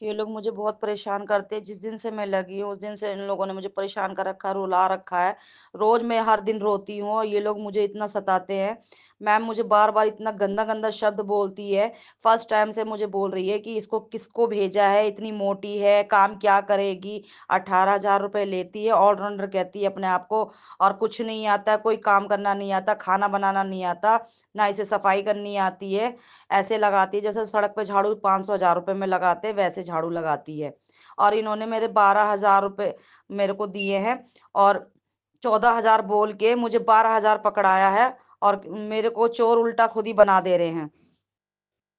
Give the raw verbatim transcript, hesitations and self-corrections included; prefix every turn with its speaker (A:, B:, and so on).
A: ये लोग मुझे बहुत परेशान करते हैं, जिस दिन से मैं लगी हूँ, उस दिन से इन लोगों ने मुझे परेशान कर रखा है, रुला रखा है। रोज़ मैं हर दिन रोती हूँ और ये लोग मुझे इतना सताते हैं। मैम मुझे बार-बार इतना गंदा-गंदा शब्द बोलती है। फर्स्ट टाइम से मुझे बोल रही है कि इसको किसको भेजा है, इतनी मोटी है, काम क्या करेगी? अठारह हज़ार रुपए लेती है, ऑल-राउंडर कहती है अपने आप को और कुछ नहीं आता, कोई काम करना नहीं आता, खाना बनाना नहीं आता, ना इसे सफाई करनी आती है। ऐसे लगाती है जैसे सड़क पे झाड़ू पाँच सौ हज़ार रुपए में लगाते हैं, वैसे झाड़ू लगाती है। और इन्होंने मेरे बारह हज़ार रुपए मेरे को दिए हैं और चौदह हज़ार बोल के मुझे बारह हज़ार पकड़ाया है और मेरे को चोर उल्टा खुद ही बना दे रहे हैं।